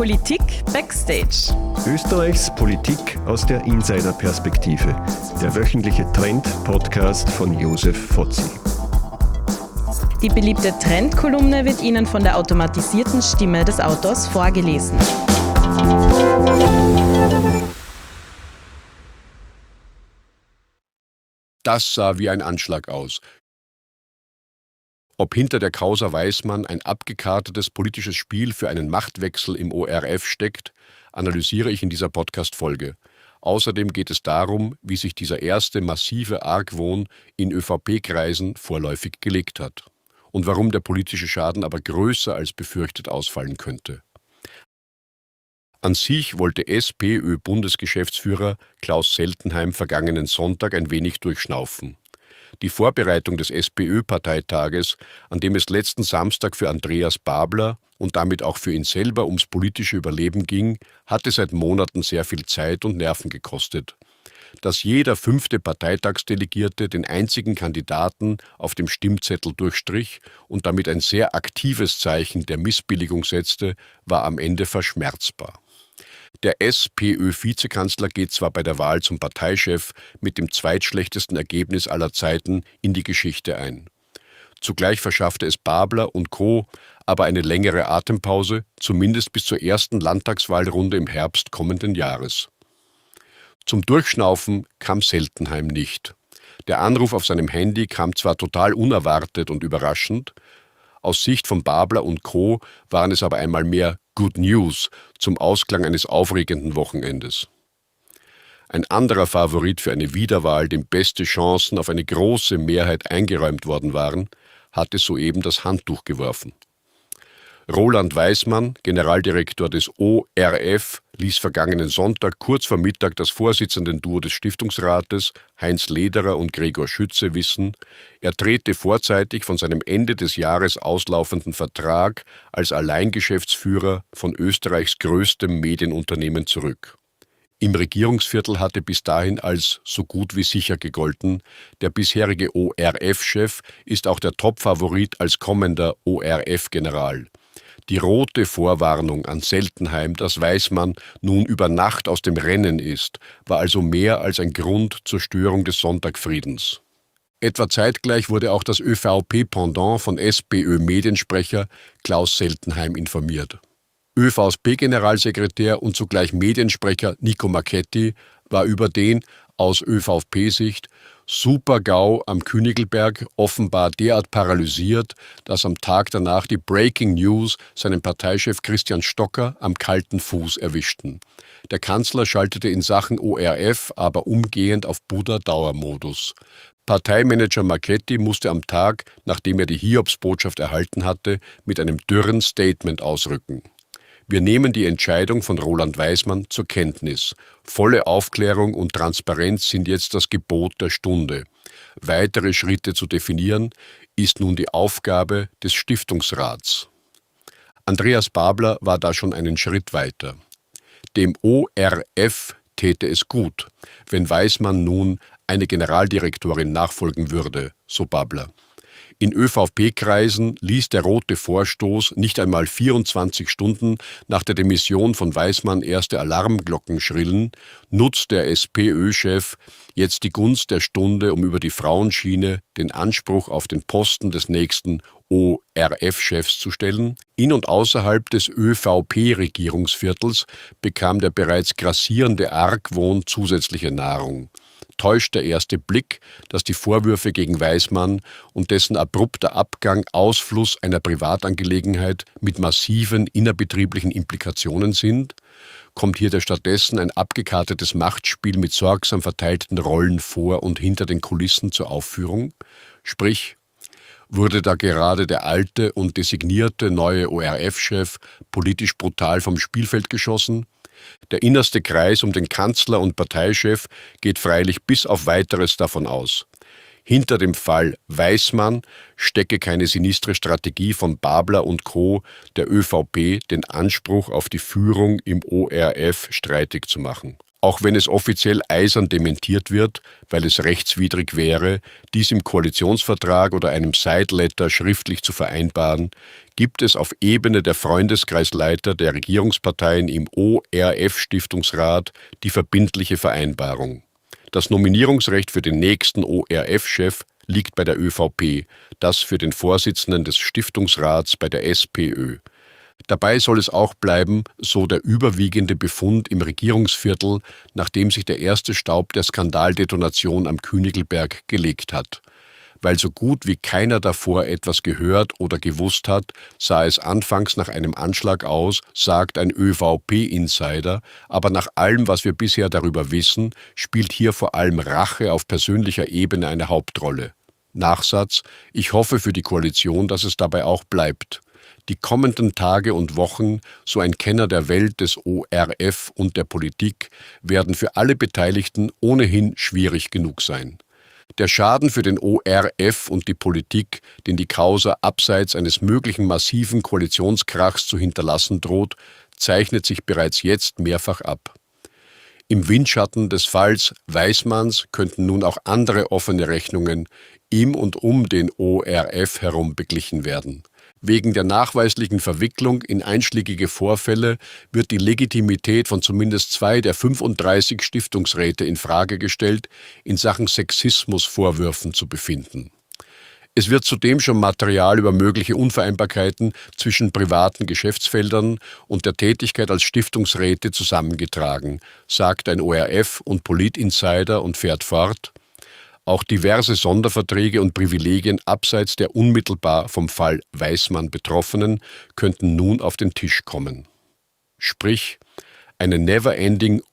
Politik Backstage. Österreichs Politik aus der Insider-Perspektive. Der wöchentliche Trend-Podcast von Josef Fotzi. Die beliebte Trendkolumne wird Ihnen von der automatisierten Stimme des Autors vorgelesen. Das sah wie ein Anschlag aus. Ob hinter der Causa Weismann ein abgekartetes politisches Spiel für einen Machtwechsel im ORF steckt, analysiere ich in dieser Podcast-Folge. Außerdem geht es darum, wie sich dieser erste massive Argwohn in ÖVP-Kreisen vorläufig gelegt hat und warum der politische Schaden aber größer als befürchtet ausfallen könnte. An sich wollte SPÖ-Bundesgeschäftsführer Klaus Seltenheim vergangenen Sonntag ein wenig durchschnaufen. Die Vorbereitung des SPÖ-Parteitages, an dem es letzten Samstag für Andreas Babler und damit auch für ihn selber ums politische Überleben ging, hatte seit Monaten sehr viel Zeit und Nerven gekostet. Dass jeder 5. Parteitagsdelegierte den einzigen Kandidaten auf dem Stimmzettel durchstrich und damit ein sehr aktives Zeichen der Missbilligung setzte, war am Ende verschmerzbar. Der SPÖ-Vizekanzler geht zwar bei der Wahl zum Parteichef mit dem zweitschlechtesten Ergebnis aller Zeiten in die Geschichte ein. Zugleich verschaffte es Babler und Co. aber eine längere Atempause, zumindest bis zur ersten Landtagswahlrunde im Herbst kommenden Jahres. Zum Durchschnaufen kam Seltenheim nicht. Der Anruf auf seinem Handy kam zwar total unerwartet und überraschend, aus Sicht von Babler und Co. waren es aber einmal mehr Good News zum Ausklang eines aufregenden Wochenendes. Ein anderer Favorit für eine Wiederwahl, dem beste Chancen auf eine große Mehrheit eingeräumt worden waren, hatte soeben das Handtuch geworfen. Roland Weismann, Generaldirektor des ORF, ließ vergangenen Sonntag kurz vor Mittag das Vorsitzendenduo des Stiftungsrates, Heinz Lederer und Gregor Schütze, wissen, er trete vorzeitig von seinem Ende des Jahres auslaufenden Vertrag als Alleingeschäftsführer von Österreichs größtem Medienunternehmen zurück. Im Regierungsviertel hatte bis dahin als so gut wie sicher gegolten, der bisherige ORF-Chef ist auch der Topfavorit als kommender ORF-General. Die rote Vorwarnung an Seltenheim, dass Weismann nun über Nacht aus dem Rennen ist, war also mehr als ein Grund zur Störung des Sonntagfriedens. Etwa zeitgleich wurde auch das ÖVP-Pendant von SPÖ-Mediensprecher Klaus Seltenheim informiert. ÖVP-Generalsekretär und zugleich Mediensprecher Nico Marchetti war über den, aus ÖVP-Sicht, Super-GAU am Königelberg offenbar derart paralysiert, dass am Tag danach die Breaking News seinen Parteichef Christian Stocker am kalten Fuß erwischten. Der Kanzler schaltete in Sachen ORF aber umgehend auf Buddha-Dauermodus. Parteimanager Marchetti musste am Tag, nachdem er die Hiobsbotschaft erhalten hatte, mit einem dürren Statement ausrücken. Wir nehmen die Entscheidung von Roland Weismann zur Kenntnis. Volle Aufklärung und Transparenz sind jetzt das Gebot der Stunde. Weitere Schritte zu definieren, ist nun die Aufgabe des Stiftungsrats. Andreas Babler war da schon einen Schritt weiter. Dem ORF täte es gut, wenn Weismann nun eine Generaldirektorin nachfolgen würde, so Babler. In ÖVP-Kreisen ließ der rote Vorstoß nicht einmal 24 Stunden nach der Demission von Weismann erste Alarmglocken schrillen, nutzt der SPÖ-Chef jetzt die Gunst der Stunde, um über die Frauenschiene den Anspruch auf den Posten des nächsten ORF-Chefs zu stellen. In und außerhalb des ÖVP-Regierungsviertels bekam der bereits grassierende Argwohn zusätzliche Nahrung. Täuscht der erste Blick, dass die Vorwürfe gegen Weismann und dessen abrupter Abgang Ausfluss einer Privatangelegenheit mit massiven innerbetrieblichen Implikationen sind? Kommt hier stattdessen ein abgekartetes Machtspiel mit sorgsam verteilten Rollen vor und hinter den Kulissen zur Aufführung? Sprich, wurde da gerade der alte und designierte neue ORF-Chef politisch brutal vom Spielfeld geschossen? Der innerste Kreis um den Kanzler und Parteichef geht freilich bis auf Weiteres davon aus. Hinter dem Fall Weismann stecke keine sinistre Strategie von Babler und Co., der ÖVP den Anspruch auf die Führung im ORF streitig zu machen. auch wenn es offiziell eisern dementiert wird, weil es rechtswidrig wäre, dies im Koalitionsvertrag oder einem Side-Letter schriftlich zu vereinbaren, gibt es auf Ebene der Freundeskreisleiter der Regierungsparteien im ORF-Stiftungsrat die verbindliche Vereinbarung. Das Nominierungsrecht für den nächsten ORF-Chef liegt bei der ÖVP, das für den Vorsitzenden des Stiftungsrats bei der SPÖ. Dabei soll es auch bleiben, so der überwiegende Befund im Regierungsviertel, nachdem sich der erste Staub der Skandaldetonation am Königelberg gelegt hat. Weil so gut wie keiner davor etwas gehört oder gewusst hat, sah es anfangs nach einem Anschlag aus, sagt ein ÖVP-Insider, aber nach allem, was wir bisher darüber wissen, spielt hier vor allem Rache auf persönlicher Ebene eine Hauptrolle. Nachsatz: Ich hoffe für die Koalition, dass es dabei auch bleibt. Die kommenden Tage und Wochen, so ein Kenner der Welt des ORF und der Politik, werden für alle Beteiligten ohnehin schwierig genug sein. Der Schaden für den ORF und die Politik, den die Causa abseits eines möglichen massiven Koalitionskrachs zu hinterlassen droht, zeichnet sich bereits jetzt mehrfach ab. Im Windschatten des Falls Weismanns könnten nun auch andere offene Rechnungen im und um den ORF herum beglichen werden. Wegen der nachweislichen Verwicklung in einschlägige Vorfälle wird die Legitimität von zumindest 2 der 35 Stiftungsräte in Frage gestellt, in Sachen Sexismusvorwürfen zu befinden. Es wird zudem schon Material über mögliche Unvereinbarkeiten zwischen privaten Geschäftsfeldern und der Tätigkeit als Stiftungsräte zusammengetragen, sagt ein ORF- und Polit-Insider und fährt fort: Auch diverse Sonderverträge und Privilegien abseits der unmittelbar vom Fall Weismann Betroffenen könnten nun auf den Tisch kommen. Sprich, eine never-ending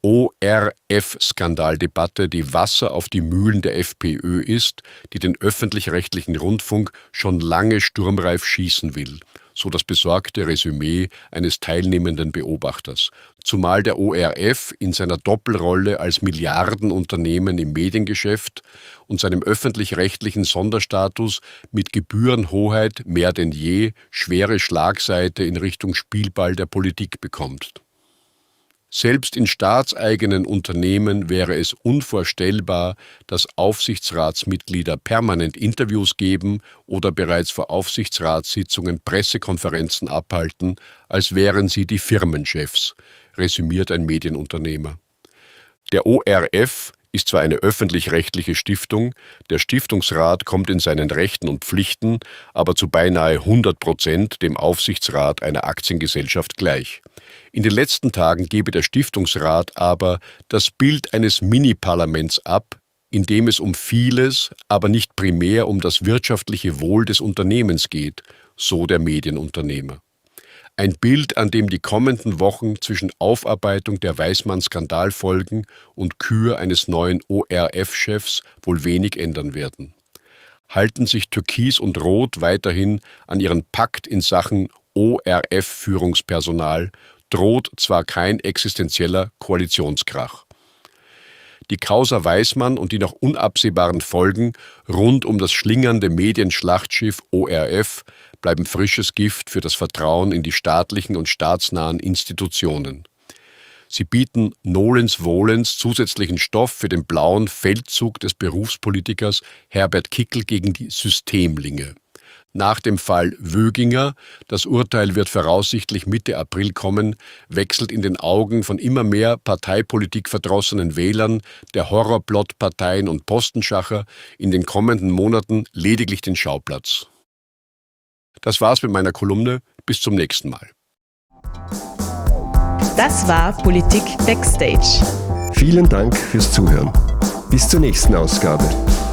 ORF-Skandaldebatte, die Wasser auf die Mühlen der FPÖ ist, die den öffentlich-rechtlichen Rundfunk schon lange sturmreif schießen will, so das besorgte Resümee eines teilnehmenden Beobachters. Zumal der ORF in seiner Doppelrolle als Milliardenunternehmen im Mediengeschäft und seinem öffentlich-rechtlichen Sonderstatus mit Gebührenhoheit mehr denn je schwere Schlagseite in Richtung Spielball der Politik bekommt. Selbst in staatseigenen Unternehmen wäre es unvorstellbar, dass Aufsichtsratsmitglieder permanent Interviews geben oder bereits vor Aufsichtsratssitzungen Pressekonferenzen abhalten, als wären sie die Firmenchefs, resümiert ein Medienunternehmer. Der ORF ist zwar eine öffentlich-rechtliche Stiftung, der Stiftungsrat kommt in seinen Rechten und Pflichten aber zu beinahe 100% dem Aufsichtsrat einer Aktiengesellschaft gleich. In den letzten Tagen gebe der Stiftungsrat aber das Bild eines Mini-Parlaments ab, in dem es um vieles, aber nicht primär um das wirtschaftliche Wohl des Unternehmens geht, so der Medienunternehmer. Ein Bild, an dem die kommenden Wochen zwischen Aufarbeitung der Weismann-Skandalfolgen und Kür eines neuen ORF-Chefs wohl wenig ändern werden. Halten sich Türkis und Rot weiterhin an ihren Pakt in Sachen ORF-Führungspersonal, droht zwar kein existenzieller Koalitionskrach. Die Causa Weismann und die noch unabsehbaren Folgen rund um das schlingernde Medienschlachtschiff ORF bleiben frisches Gift für das Vertrauen in die staatlichen und staatsnahen Institutionen. Sie bieten nolens volens zusätzlichen Stoff für den blauen Feldzug des Berufspolitikers Herbert Kickl gegen die Systemlinge. Nach dem Fall Wöginger, das Urteil wird voraussichtlich Mitte April kommen, wechselt in den Augen von immer mehr parteipolitikverdrossenen Wählern der Horrorplot-Parteien und Postenschacher in den kommenden Monaten lediglich den Schauplatz. Das war's mit meiner Kolumne. Bis zum nächsten Mal. Das war Politik Backstage. Vielen Dank fürs Zuhören. Bis zur nächsten Ausgabe.